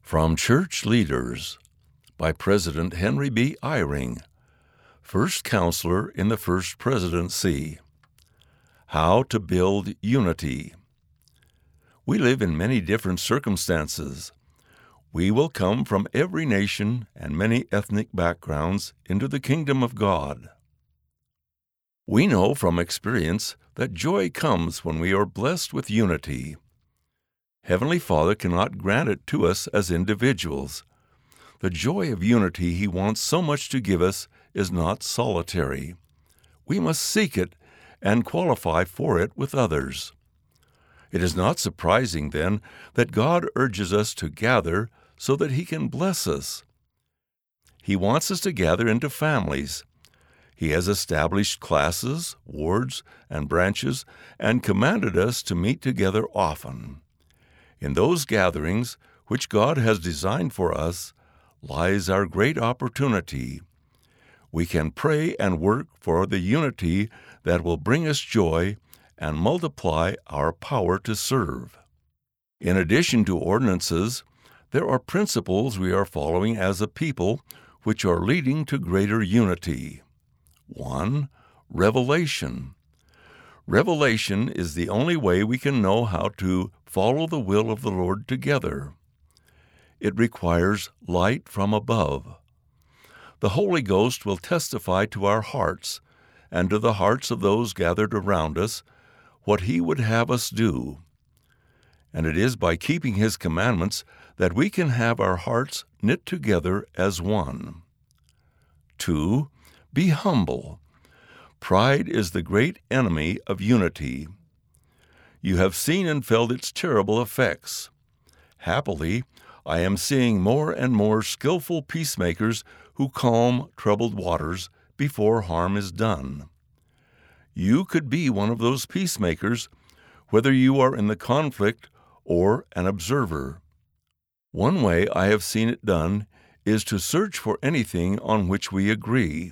From Church Leaders by President Henry B. Eyring, First Counselor in the First Presidency. How to Build Unity. We live in many different circumstances. We will come from every nation and many ethnic backgrounds into the kingdom of God. We know from experience that joy comes when we are blessed with unity. Heavenly Father cannot grant it to us as individuals. The joy of unity He wants so much to give us is not solitary. We must seek it and qualify for it with others. It is not surprising, then, that God urges us to gather so that He can bless us. He wants us to gather into families. He has established classes, wards, and branches, and commanded us to meet together often. In those gatherings, which God has designed for us, lies our great opportunity. We can pray and work for the unity that will bring us joy and multiply our power to serve. In addition to ordinances, there are principles we are following as a people which are leading to greater unity. 1. Revelation. Revelation is the only way we can know how to follow the will of the Lord together. It requires light from above. The Holy Ghost will testify to our hearts and to the hearts of those gathered around us what He would have us do. And it is by keeping His commandments that we can have our hearts knit together as one. 2. Be humble. Pride is the great enemy of unity. You have seen and felt its terrible effects. Happily, I am seeing more and more skillful peacemakers who calm troubled waters before harm is done. You could be one of those peacemakers, whether you are in the conflict or an observer. One way I have seen it done is to search for anything on which we agree.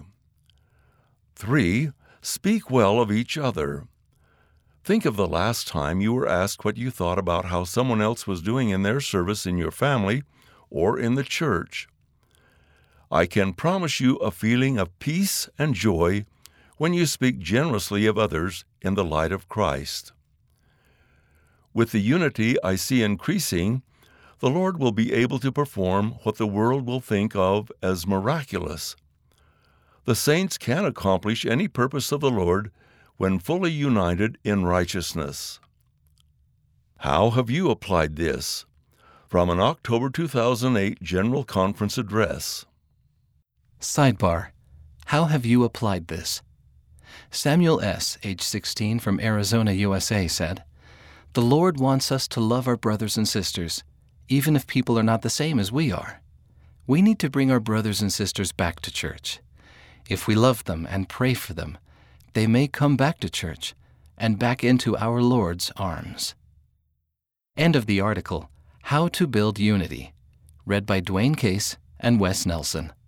3. Speak well of each other. Think of the last time you were asked what you thought about how someone else was doing in their service in your family or in the church. I can promise you a feeling of peace and joy when you speak generously of others in the light of Christ. With the unity I see increasing, the Lord will be able to perform what the world will think of as miraculous. The saints can accomplish any purpose of the Lord when fully united in righteousness. How have you applied this? From an October 2008 General Conference address. Sidebar: How have you applied this? Samuel S., age 16, from Arizona, USA, said, "The Lord wants us to love our brothers and sisters, even if people are not the same as we are. We need to bring our brothers and sisters back to church. If we love them and pray for them, they may come back to church and back into our Lord's arms." End of the article, How to Build Unity, read by Dwayne Case and Wes Nelson.